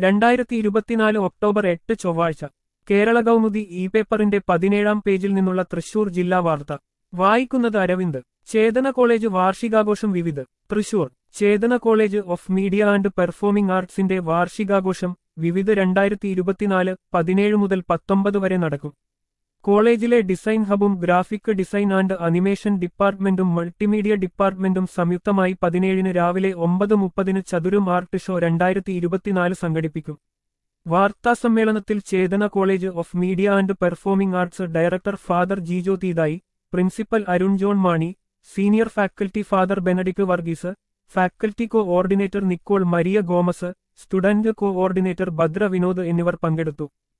2024 October 8 ചൊവ്വാഴ്ച Kerala Kaumudi E പേപ്പറിന്റെ 17-ാം പേജിൽ നിന്നുള്ള തൃശൂർ ജില്ലാ വാർത്ത വായിക്കുന്നത് അരവിന്ദ്. ചേതന കോളേജ് വാർഷികാഘോഷം വിവിധ Thrissur. Chetana college of media and performing ആർട്സിന്റെ വാർഷികാഘോഷം വിവിധ 2024 17 മുതൽ 19 വരെ നടക്കും. കോളേജിലെ ഡിസൈൻ ഹബും ഗ്രാഫിക് ഡിസൈൻ ആൻഡ് അനിമേഷൻ ഡിപ്പാർട്ട്മെന്റും മൾട്ടിമീഡിയ ഡിപ്പാർട്ട്മെന്റും സംയുക്തമായി 17 രാവിലെ 9:30 ചതുരം ആർട്ട് ഷോ 2024 സംഘടിപ്പിക്കും. വാർത്താസമ്മേളനത്തിൽ Chetana college of media and performing arts director father Jijo Theethayi, principal Arun John Mani, senior faculty father Benedict Varghese, faculty coordinator Nicole Maria Gomes, student coordinator Bhadra Vinod എന്നിവർ പങ്കെടുത്തു.